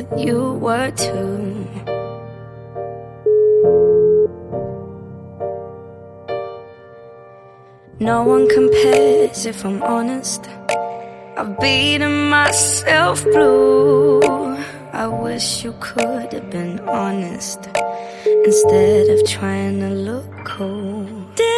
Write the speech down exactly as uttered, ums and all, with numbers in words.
that you were too. No one compares, if I'm honest. I've beaten myself blue. I wish you could have been honest instead of trying to look cool.